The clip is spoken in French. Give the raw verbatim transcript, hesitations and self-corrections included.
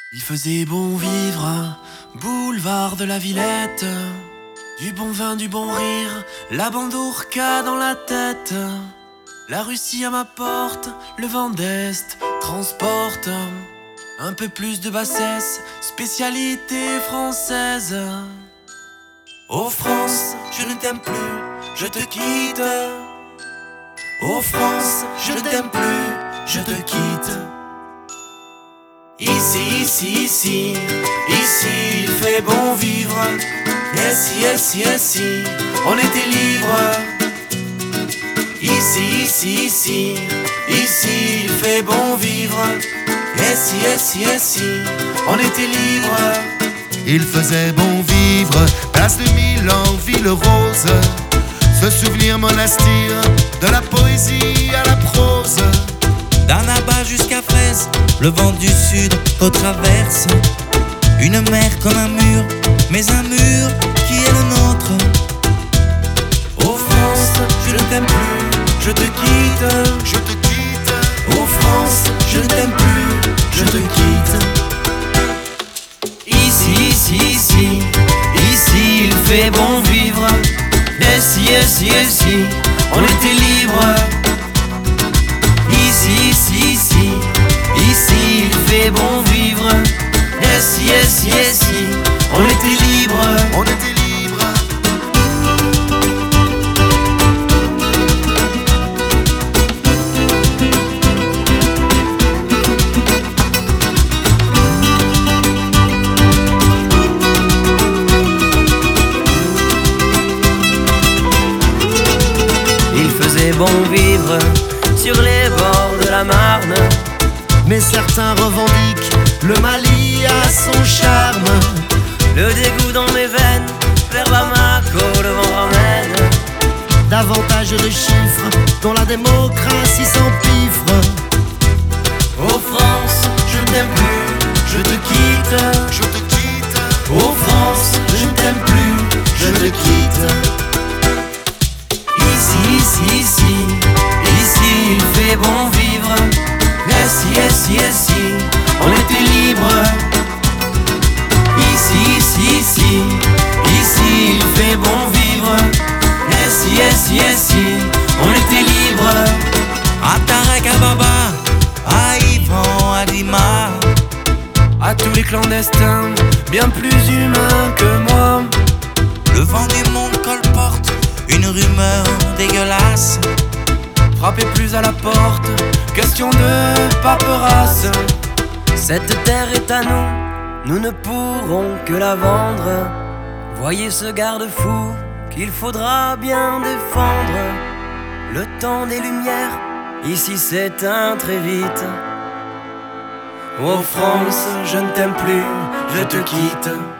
Il faisait bon vivre, boulevard de la Villette. Du bon vin, du bon rire, la bandourka dans la tête. La Russie à ma porte, le vent d'Est transporte un peu plus de bassesse, spécialité française. Oh France, je ne t'aime plus, je te quitte. Oh France, je ne t'aime plus, je te quitte. Ici, ici, ici, ici, il fait bon vivre. Ici, ici, ici, on était libre. Ici, ici, ici, ici, il fait bon vivre. Ici, ici, ici, on était libre. Il faisait bon vivre, place de Milan, ville rose. Ce souvenir monastique, de la poésie à la prose. D'Annaba jusqu'à Fraise, le vent du sud retraverse une mer comme un mur, mais un mur qui est le nôtre. Oh France, je ne t'aime plus, je te quitte. Je te quitte. Oh France, je ne t'aime plus, je te quitte. Ici, ici, ici, ici, il fait bon vivre. Ici, ici, ici, on était libre. Ici, ici, ici, ici, il fait bon vivre. Ici, ici, ici, on était libre. On était libre. Il faisait bon vivre sur les bords de la Marne. Mais certains revendiquent le Mali à son charme. Le dégoût dans mes veines, vers Bamako le vent ramène. Davantage de chiffres dont la démocratie s'empiffre. Oh France, je ne t'aime plus, je te quitte. Je te quitte. Oh France, je ne t'aime plus, je te quitte. Ici, ici, ici, ici, il fait bon vivre. Ici, ici, ici, on était libre. Ici, ici, ici, ici, il fait bon vivre. Ici, ici, ici, on était libre. À Tarek, à Baba, à Yvan, à Dima, À tous les clandestins, bien plus humains que moi. le vent du monde colporte une rumeur dégueulasse. Frappez plus à la porte, question de paperasse. Cette terre est à nous, nous ne pourrons que la vendre. Voyez ce garde-fou qu'il faudra bien défendre. Le temps des lumières, ici s'éteint très vite. Oh France, je ne t'aime plus, je te quitte.